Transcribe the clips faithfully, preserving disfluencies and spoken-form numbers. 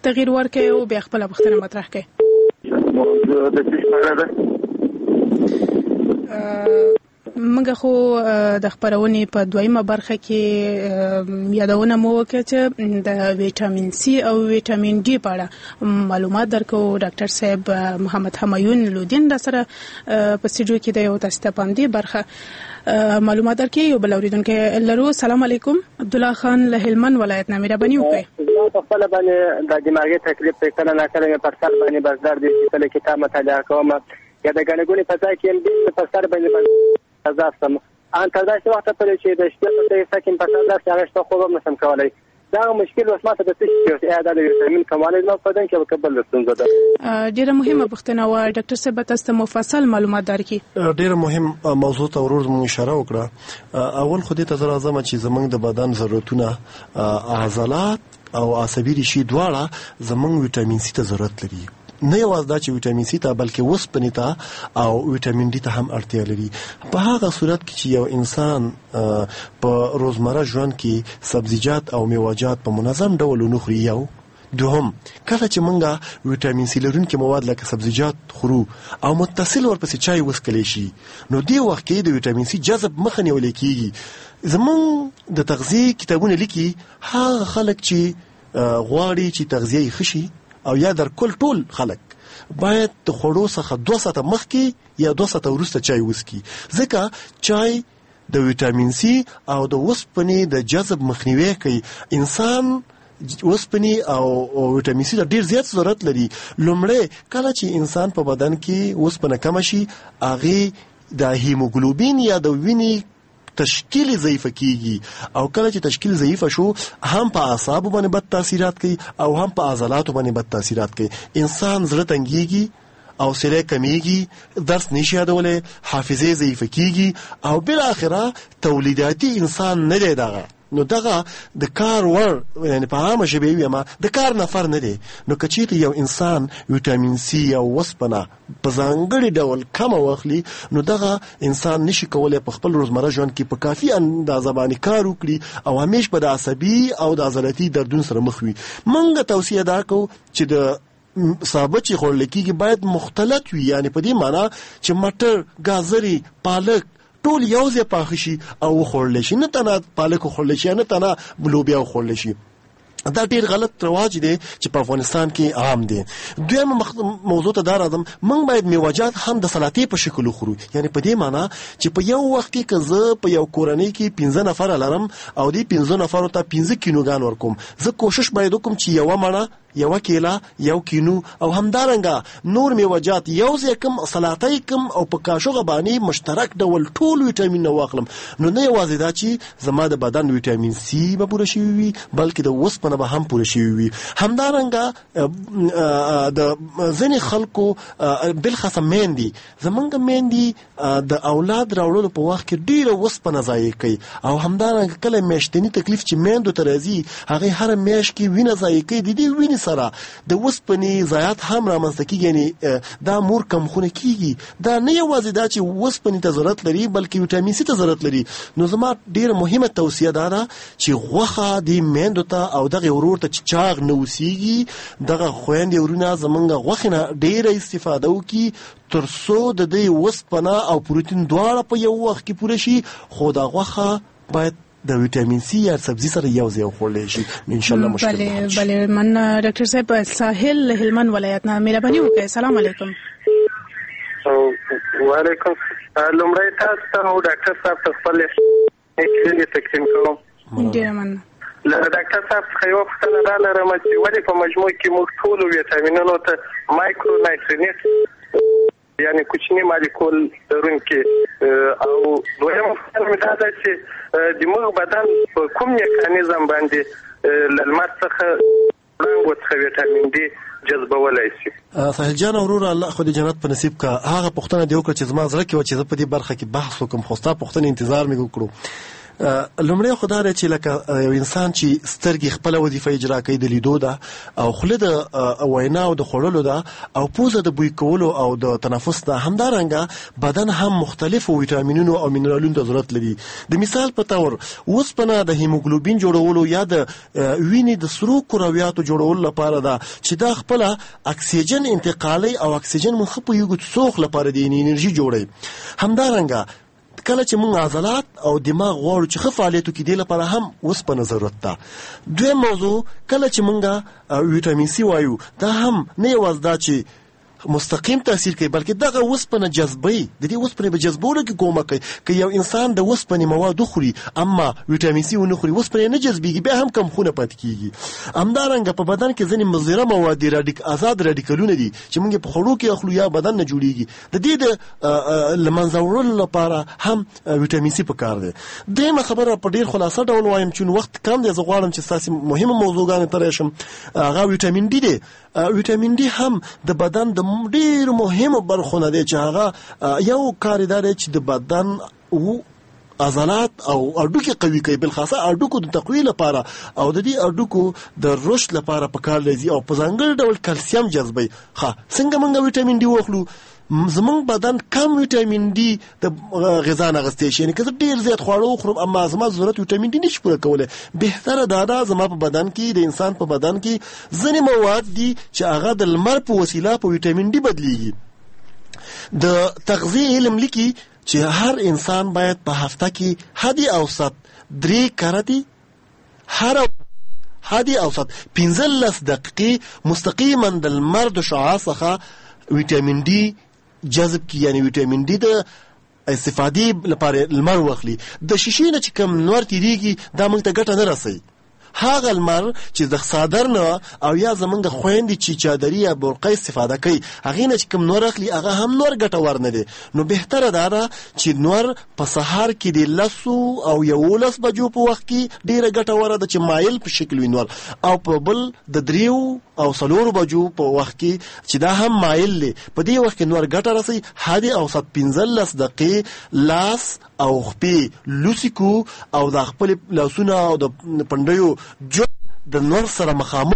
تغییر ورکړي او بیا خپل پوښتنه مطرح کړي. موضوع د څه په اړه ده؟ موږ خو د خبرونې په دویمه برخه کې یادونه مو وکړه چې د ویټامین سی او ویټامین ډي په اړه معلومات درکو. ډاکټر صاحب محمد همایون لودین را سره په سټوډیو کې د یو تاسو ته باندې برخه معلومات درکې. یو بل اوریدونکو لرو. سلام علیکم. عبد الله خان له هلمند ولایت نه مهرباني وکړئ. زه په خپل باندې د دماغي تکلیف په کله نه کله په سر باندې بس درد دي چې کتاب مطالعه کوم یا د غنګونی په ځای کې په سر باندې تاسو ان تر داسې وخت پورې چې د شپې په ځای سکن په سر داسې هغه څه خوب نشم کولای. دا مشکل اوس ماته د څه چې اعاده د ویټامین کموالی نو په دن کې وکبل ستونزه ده. ډیره مهمه پوښتنه و ډاکټر صاحب تاسو ته مفصل معلومات درکې. ډیره مهم موضوع ته ورور مو اشاره وکړه. اول خو دې ته زه راځم چې زمونږ د بدن ضرورتونه عضلات او عصبي ریشې دواړه زمونږ ویټامین سی ته ضرورت لري. نه یوازې دا چې ویټامین سی ته بلکې اوسپنې ته او ویټامین ډي ته هم اړتیا لري. په هغه صورت کې چې یو انسان په روزمره ژوند کې سبزیجات او میوه‌جات په منظم ډول ونه خوري، یو دوهم کله چې مونږه ویټامین سی لرونکي مواد لکه سبزیجات خورو او متصل ورپسې چای وڅښلی شي، نو دې وخت کې د ویټامین سی جذب مخه نیول کېږي. زمونږ د تغذیې کتابونه لیکي هغه خلک چې غواړي چې تغذیه یې ښه شي او یا در کل ټول خلک باید د خوړو څخه دوه ساعته مخکې یا دوه ساعته وروسته چای وڅښي، ځکه چای د ویټامین سی او د اوسپنې د جذب مخنیوی کوي. انسان اوسپنې او ویټامین سی ته ډیر زیات ضرورت لري. لومړی کله چې انسان په بدن کې اوسپنه کم شي، هغه د هیموګلوبین یا د وینې تشکیل ضعیفه کیږي او کله چې تشکیل ضعیفه شو هم په اعصابو باندې بد تاثیرات کوي او هم په عضلاتو باندې بد تاثیرات کوي. انسان زړه تنګيږي او سره کمیږي، درس نشي یادولای، حافظه ضعیفه کیږي او بل اخره تولیداتي انسان نه دی. دغه نو دغه د کار ور یعنی په عامه ژبه ویما د کار نفر نه دی. نو کچېته یو انسان ویټامین سی او وسپنه په ځانګړي ډول کم واخلي، نو دغه انسان نشي کولای په خپل روزمره ژوند کې په کافي اندازه باندې کار وکړي او همیش په د عصبي او د عضلاتي دردونو سره مخ وي. موږ توصیه دا کوو چې د ثابت چې خوړل کېږي باید مختلط وي، یعنی په دې معنی چې مټر، گازري، پالک ټول یو ځای پاخه شي او وخوړل شي، نه تنه پالک وخوړل شي، نه تنه لوبیا وخوړل شي. دا ډیر غلط رواج دی چې په افغانستان کې عام دی. دویمه موضوع ته دا راځم، موږ باید میوه‌جات هم د سلاتې په شکل وخورو. یعنی په دې معنی چې په یو وخت کې که زه په یو کورنۍ کې پنځه نفر لرم او دې پنځه نفرو ته پنځه کیلوګان ورکوم، زه کوشش باید وکړم چې یوه مڼه، یو کیلا، یو کینو او همدارنګه نور میوه‌جات یو ځای کم، سلاتې کم او په کاشوغه باندې مشترک ډول ټول ویټامین واخلم. نو نه یوازې دا چې زما د بدن ویټامین سی به پوره شوی وي بلکې د اوسپنه به هم پوره شوی وي. همدارنګه د ځینې خلکو بلخصه میندې، زمونږ میندې د اولاد راوړلو په وخت کې ډیره اوسپنه ضایع کوي او همدارنګه کله میاشتني تکلیف چې میندو ته راځي هغه هر میاشت کې وینه ضایع کوي. د دې وینې سره د اوسپنې ضایعات هم رامنځته کیږي، یعنی دا مور کمخونه کیږي. دا نه یوازې دا چې اوسپنې ته ضرورت لري بلکې ویټامین سی ته ضرورت لري. نو زما ډیره مهمه توصیه دا ده چې غوښه د میندو ته او دغه ورور ته چې چاغ نه اوسیږي، دغه خویندې ورونه زمونږ غوښې نه ډیره استفاده وکړي تر څو د دې اوسپنه او پروتین دواړه په یو وخت کې پوره شي. خو دا غوښه باید د ویټامین سی یا سبزی سره یو ځای وخوړل شي، ان شاء الله مشکل نه بله بله. من ډاکټر صاحب ساحل له هلمند ولایت نه مهرباني وکړئ. سلام علیکم. وعلیکم. لومړی تاسو ته او ډاکټر صاحب ته خپل احترام تقدیم کوم. ډیره مننه. له ډاکټر صاحب څخه یوه پوښتنه دا لرم چې ولې په مجموع کې موږ ټولو ویټامینونو ته مایکرو نایټرینټ یعنی کوچني مالیکول لرونکي، او دویمه پوښتنه مې دا ده چې د موږ بدن په کوم میکانیزم باندې له لمر څخه وړانګو څخه ویټامین ډي جذبولی شي. ساحل جان وروره الله خو دې جنت په نصیب کا. هغه پوښتنه دې وکړه چې زما زړه کې و چې زه په دې برخه کې بحث وکړم، خو ستا پوښتنې انتظار مې وکړو. لومړی خو دا دی چې لکه یو انسان چې سترګې خپله وظیفه اجرا کوي د لیدو ده او خوله د وینا او د خوړلو ده او پوزه د بوی کولو او د تنفس ده، همدارنګه بدن هم مختلفو ویټامینونو او منرالونو ته ضرورت لري. د مثال په تور اوسپنه د هیموګلوبین جوړولو یا د وینې د سرو کرویاتو جوړولو لپاره ده چې دا خپله اکسیجن انتقالي او اکسیجن مخ په یو څوخ لپاره د انرژي جوړي. همدارنګه کله چې موږ عضلات او دماغ غواړو چې ښه فعالیت وکړي، دې لپاره هم اوسپنه ضرورت ده. دویم موضوع کله چې موږ ویټامین سی وایو، دا هم نه یوازې دا چې مستقیم تاثیر کوي بلکې دغه اوسپنه جذبوي، د دې اوسپنې په جذبولو کې کومک کوي. که یو انسان د اوسپنې مواد وخوري اما ویټامین سی ونه خوري، اوسپنه نه جذبېږي، بیا هم کم خونه پاتې کېږي. همدارنګه په بدن کې ځینې مضره مواد دي، راډیک آزاد راډیکلونه دي چې موږ په خوړو کې اخلو یا بدن نه جوړېږي. د دې د له منځه وړلو لپاره هم ویټامین سی پکار دی. درېیمه خبره په ډېر خلاصه ډول وایم چې وخت کم دی، زه غواړم چې ستاسې مهمه موضوعګانې ته راشم. هغه ویټامین ډي دی. ویټامین ډي هم د بدن د ډېر مهمو برخو نه دی چې هغه یو کار دی چې د بدن عضلات او اډوکي قوي کوي، بالخاصه اډوکو د تقویه لپاره او د دې اډوکو د رشد لپاره په کار لري او په ځانګړي ډول کلسیم جذبوي. ښه څنګه موږ ویټامین ډي واخلو؟ زمونږ بدن کم ویټامین ډي د غذا نه اخیستی شي، یعنې که زه ډېر زیات خواړه وخورم اما زما ضرورت ویټامین ډي نشي پوره کولی، بهتره دا ده زما په بدن کې د انسان په بدن کې ځینې مواد دي چې هغه د لمر په وسیله په ویټامین ډي بدلیږي. د تغذیې علم لیکي چې هر انسان باید په هفته کې حدي اوسط درې کرتې هر حدي اوسط پنځلس دقیقې مستقیما د لمر د شعاع څخه ویټامین ډي جذب کی، یعنی ویټامین ډي د استفادې لپاره لمر واخلي. د شیشې نه چې کوم نور تیریږي دا موږ ته ګټه نه رسوي. هغه لمر چې د صادر نه او یا زمونږ خويندې چې چادري یا برقه استفاده کوي هغه نه چې کوم نور اخلي هغه هم نور ګټور نه دي. نو بهتره ده چې نور په سحر کې د لسو او یولس بجو په وخت کې ډیره ګټوره ده چې مایل په شکل وي نور، او په بل د دریو او څلورو بجو په وخت کې چې دا هم مایل دی، په دې وخت کې نور ګټه رسي. حدي اوسط پنځلس دقیقې لاس او خپې لوسیکو او د خپل لاسونه او د پندیو جو د نور سره مخامخ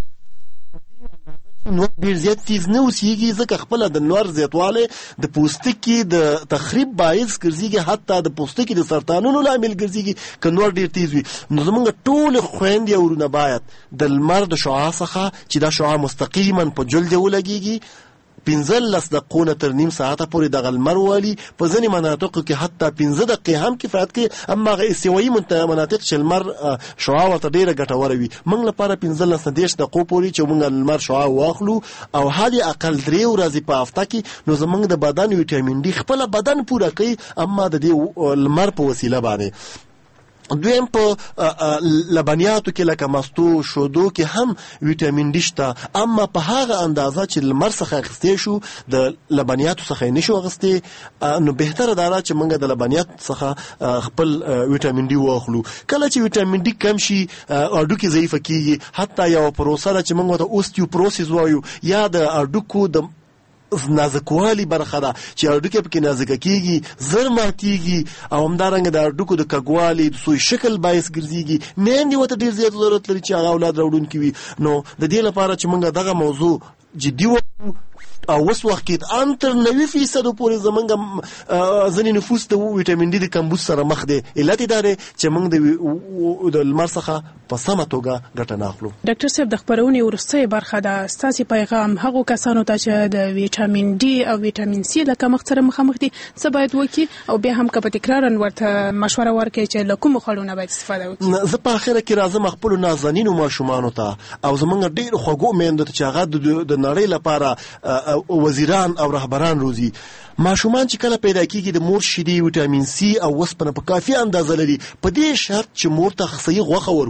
نور ډیر زیات تیز نه اوسېږي، ځکه خپله د نور زیاتوالی د پوستکي د تخریب باعث ګرځېږي، حتی د پوستکي د سرطانونو لامل ګرځېږي که نور ډیر تیز وي. نو زمونږ ټولې خویندې او ورونه باید د لمر د شعاع څخه چې دا شعاع مستقیما په جلد ولګېږي پنځلس دقیقو نه تر نیم ساعته پورې دغه لمر والي. په ځینې مناطقو کې حتی پنځه دقیقې هم کفایت کوي، اما هغه استوایي مناطق چې لمر شعاع ورته ډېره ګټوره وي، موږ لپاره پنځلس نه دېرش دقیقو پورې چې موږ لمر شعاع واخلو او حد اقل درې ورځې په هفته کې، نو زموږ د بدن ویټامین ډي خپله بدن پوره کوي اما د دې لمر په وسیله باندې. دویم په لبنیاتو کې لکه مستو شودو کې هم ویټامین ډي شته، اما په هغه اندازه چې لمر څخه اخیستی شو د لبنیاتو څخه یې نشو اخیستی. نو بهتره دا چې موږ د لبنیاتو څخه خپل ویټامین ډي واخلو. کله چې ویټامین ډي کم شي هډوکي ضعیفه کیږي، حتی یو پروسه ده چې موږ ورته اوستیوپروسیس وایو یا د هډوکو د نازکوالی برخه ده چې هډوکي پکې نازکه کیږي، زر ماتیږي او همدارنګه د هډوکو د کږوالي د سوی شکل باعث ګرځيږي. میندې ورته ډېر زیات ضرورت لري چې هغه اولاد راوړونکي وي. نو د دې لپاره چې موږ دغه موضوع جدي وکړو او اوس وخت کې ان تر نوي فیصدو پورې زمونږ ځینې نفوس د ویټامین ډي د کمبود سره مخ دی. علت یې دا دی چې موږ د لمر څخه په سمه توګه ګټه نه اخلو. ډاکټر صاحب د خبرونې وروستۍ برخه ده، ستاسې پیغام هغو کسانو ته چې د ویټامین ډي او ویټامین سی له کمښت سره مخامخ دي څه باید وکړي، او بیا هم که په تکرارا ورته مشوره ورکړي چې له کومو خوړو نه باید استفاده وکړي؟ زه په اخره کې راځم خپلو نازنینو ماشومانو ته او زموږ ډېرو خوږو میندو ته چې هغه د نړۍ لپاره وزیران او رهبران روزي. ماشومان چې کله پیدا کیږي د مور شیدې ویټامین سی او اوسپنه په کافي اندازه لري، په دې شرط چې مور ته صحیح غوښه ورکو.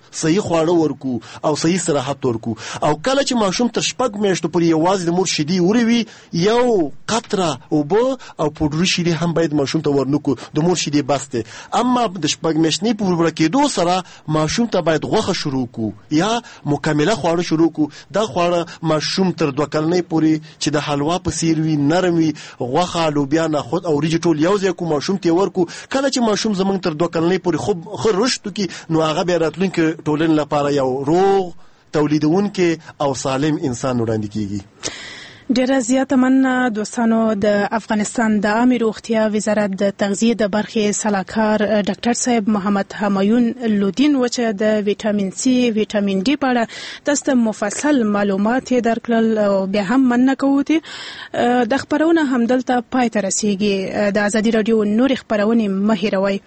صحیح خواړه ورکو او صحیح استراحت ورکو. او کله چې ماشوم تر شپږ میاشتو پورې یوازې د مور شیدې وروي یو قطره اوبه او پوډري شیدې هم باید ماشوم ته ورنکو. د مور شیدې بس دی. اما د شپږ میاشتنۍ په وروړه کېدو سره ماشوم ته باید غوښه شروع کو یا مکمله خواړه شروع کو. دا خواړه ماشوم تر دوه کلنۍ پورې چې د حلوا په څیر وي، نرم وي، غوښه، لوبیا، نخود او وریجې ټول یو ځای کو ماشوم ته ورکو. کله چې ماشوم زمونږ تر دوه کلنۍ پورې خوب ښه رشد وکړي نو هغه بیا راتلونکي ټولنې لپاره یو روغ، تولیدونکی او سالم انسان وړاندې کیږي. ډیره زیاته مننه دوستانو. د افغانستان د عامه روغتیا وزارت د تغذیه د برخې سلاکار ډاکټر صاحب محمد همایون لودین و چې د ویټامین سی، ویټامین ډي په اړه تاسو مفصل معلومات درکړل او بیا هم مننه کوو. د خبرونه همدلته پای ته رسیږي. د ازادي رادیو نور خبرونه مه هېروئ.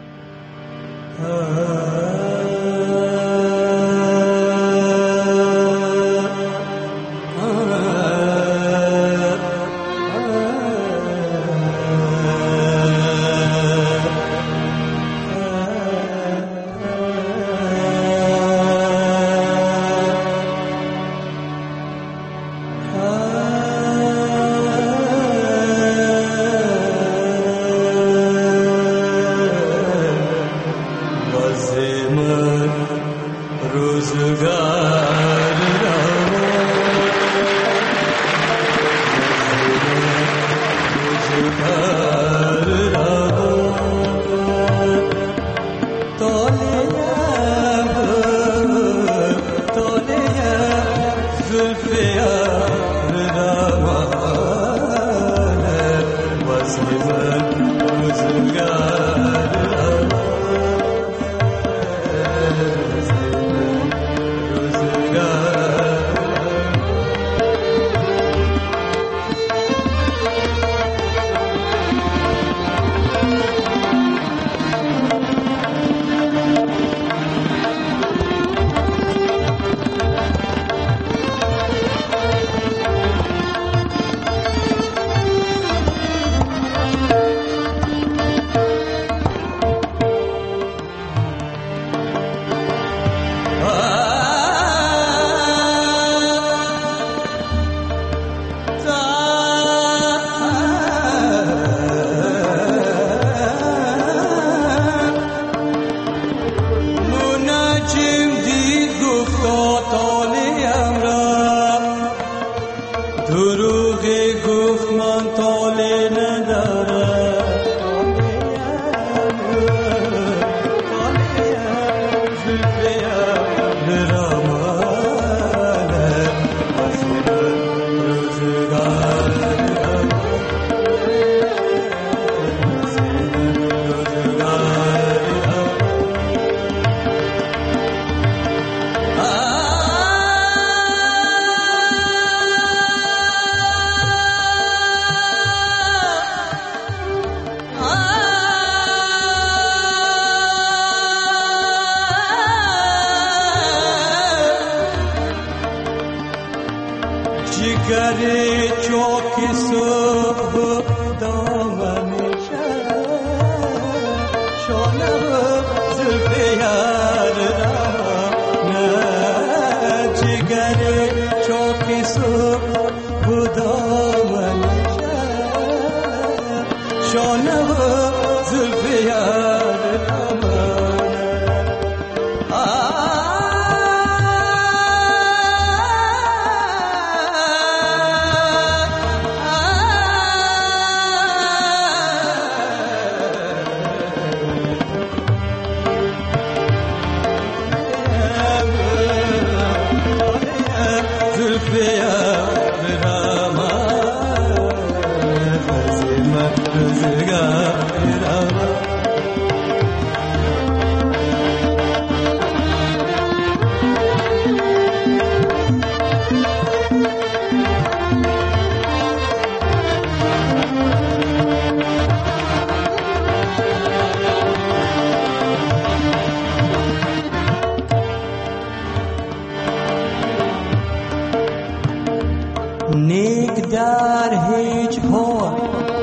در هیچ حال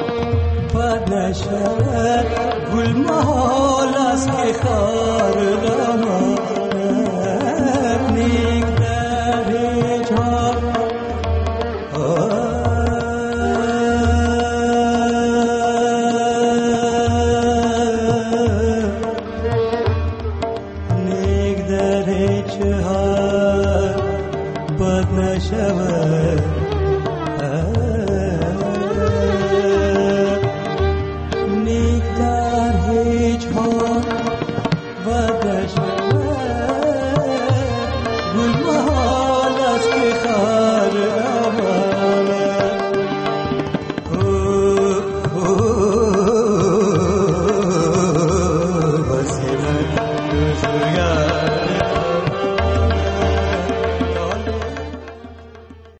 بد نشد گل محال است که خار دمد شود